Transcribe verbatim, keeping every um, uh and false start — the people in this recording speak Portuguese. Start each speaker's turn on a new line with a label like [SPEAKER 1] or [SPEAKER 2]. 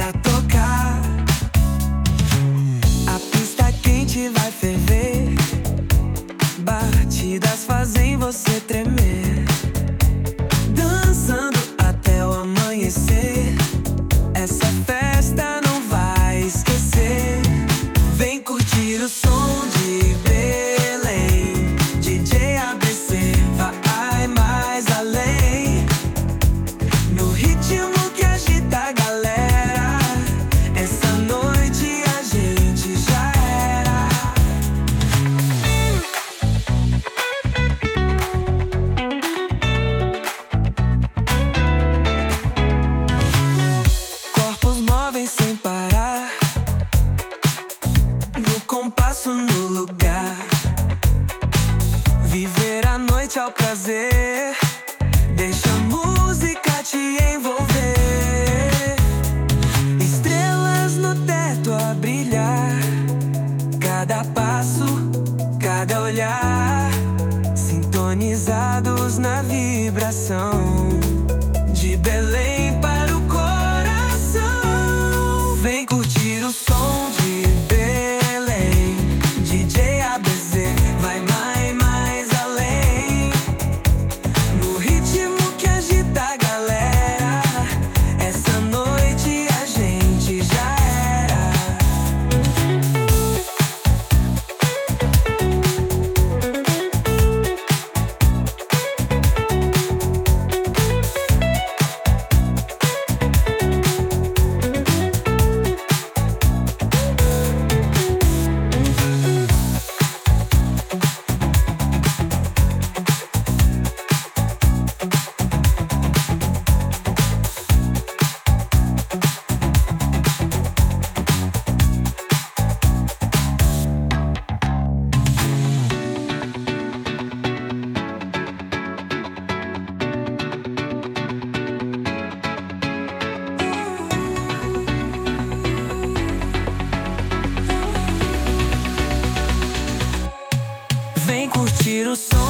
[SPEAKER 1] a tocar. A pista quente vai ferver, batidas fazem você tremer, dançando até o amanhecer. Essa festa não vai esquecer. Vem curtir o som de Belém, D J A B C vai mais além. No ritmo que agita a galera, essa noite a gente já era. Corpos movem sem parar, no compasso, no lugar. Viver a noite ao prazer, deixa a música te envolver. Estrelas no teto a brilhar, cada passo, cada olhar, sintonizados na vibração de Belém para o coração. Vem curtir o som de Belém, D J A B C vai mais, mais além. No ritmo que agita a galera, essa noite a gente já era. Vem curtir o som